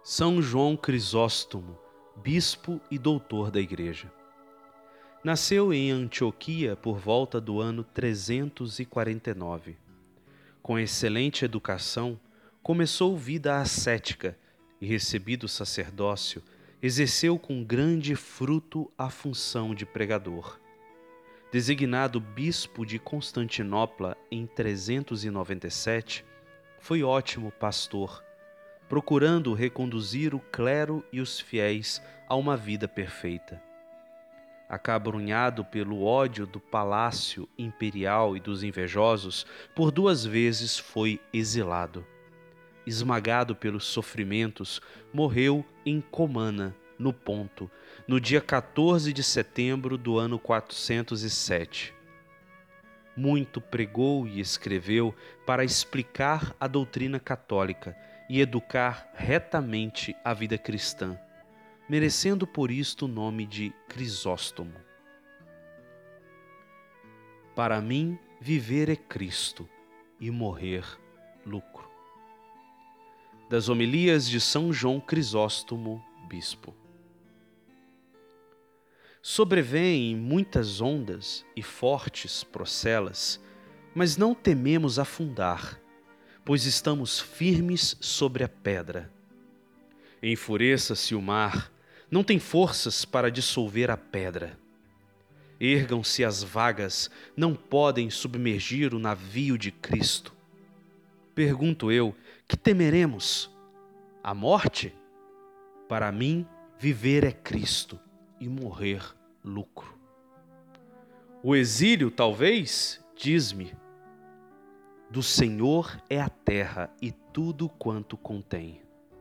São João Crisóstomo, bispo e doutor da Igreja. Nasceu em Antioquia por volta do ano 349. Com excelente educação, começou vida ascética e, recebido o sacerdócio, exerceu com grande fruto a função de pregador. Designado bispo de Constantinopla em 397, foi ótimo pastor, procurando reconduzir o clero e os fiéis a uma vida perfeita. Acabrunhado pelo ódio do palácio imperial e dos invejosos, por 2 vezes foi exilado. Esmagado pelos sofrimentos, morreu em Comana, no Ponto, no dia 14 de setembro do ano 407. Muito pregou e escreveu para explicar a doutrina católica e educar retamente a vida cristã, merecendo por isto o nome de Crisóstomo. Para mim, viver é Cristo e morrer, lucro. Das homilias de São João Crisóstomo, bispo. Sobrevêm muitas ondas e fortes procelas, mas não tememos afundar, pois estamos firmes sobre a pedra. Enfureça-se o mar, não tem forças para dissolver a pedra. Ergam-se as vagas, não podem submergir o navio de Cristo. Pergunto eu, que temeremos? A morte? Para mim, viver é Cristo e morrer, lucro. O exílio, talvez, diz-me, do Senhor é a terra e tudo quanto contém.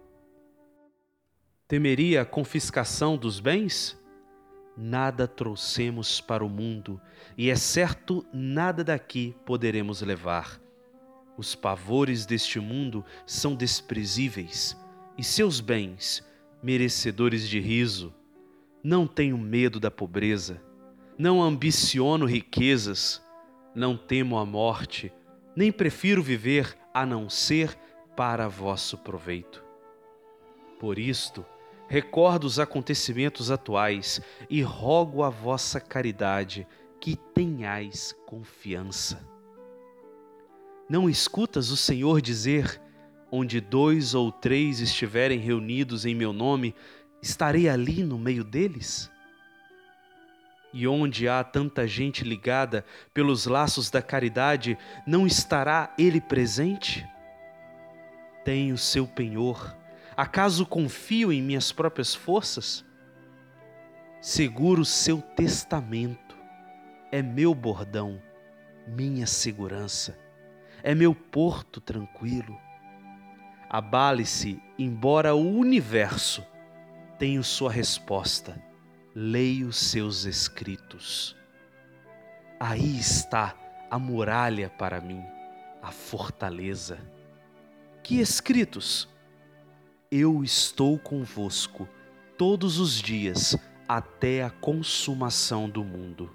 Temeria a confiscação dos bens? Nada trouxemos para o mundo, e é certo nada daqui poderemos levar. Os pavores deste mundo são desprezíveis, e seus bens, merecedores de riso. Não tenho medo da pobreza, não ambiciono riquezas, não temo a morte, nem prefiro viver a não ser para vosso proveito. Por isto, recordo os acontecimentos atuais e rogo a vossa caridade que tenhais confiança. Não escutas o Senhor dizer: onde 2 ou 3 estiverem reunidos em meu nome, estarei ali no meio deles? E onde há tanta gente ligada pelos laços da caridade, não estará Ele presente? Tenho seu penhor. Acaso confio em minhas próprias forças? Seguro seu testamento. É meu bordão, minha segurança. É meu porto tranquilo. Abale-se, embora o universo, tenho sua resposta. Leio seus escritos. Aí está a muralha para mim, a fortaleza. Que escritos? Eu estou convosco todos os dias até a consumação do mundo.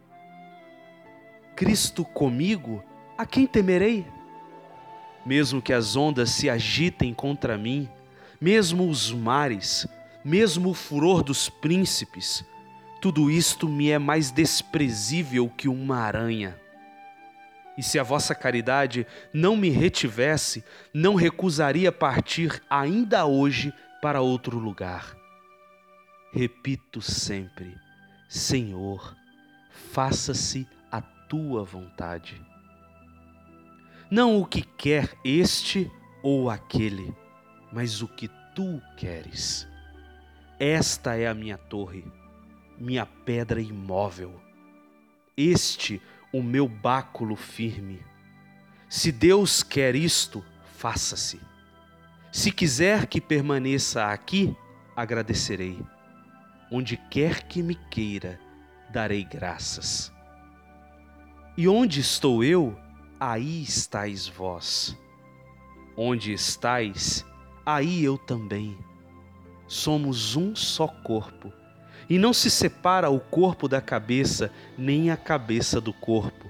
Cristo comigo, a quem temerei? Mesmo que as ondas se agitem contra mim, mesmo os mares, mesmo o furor dos príncipes, tudo isto me é mais desprezível que uma aranha. E se a vossa caridade não me retivesse, não recusaria partir ainda hoje para outro lugar. Repito sempre: Senhor, faça-se a tua vontade. Não o que quer este ou aquele, mas o que tu queres. Esta é a minha torre, minha pedra imóvel. Este o meu báculo firme. Se Deus quer isto, faça-se. Se quiser que permaneça aqui, agradecerei. Onde quer que me queira, darei graças. E onde estou eu, aí estáis vós. Onde estáis, aí eu também. Somos um só corpo. E não se separa o corpo da cabeça, nem a cabeça do corpo.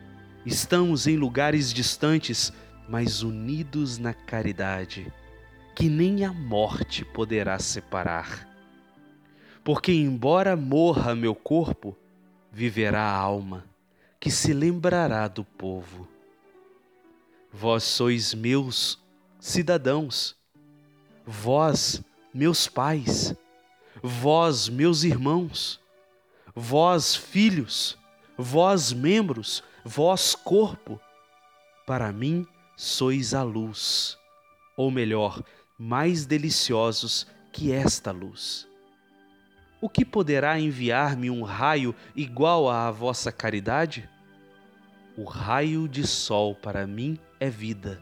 Estamos em lugares distantes, mas unidos na caridade. que nem a morte poderá separar. Porque, embora morra meu corpo, viverá a alma, que se lembrará do povo. Vós sois meus cidadãos, vós, meus pais, vós, meus irmãos, vós, filhos, vós, membros, vós, corpo. Para mim, sois a luz, ou melhor, mais deliciosos que esta luz. O que poderá enviar-me um raio igual à vossa caridade? O raio de sol para mim é vida,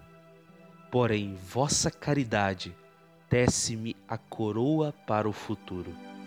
porém vossa caridade tece-me a coroa para o futuro.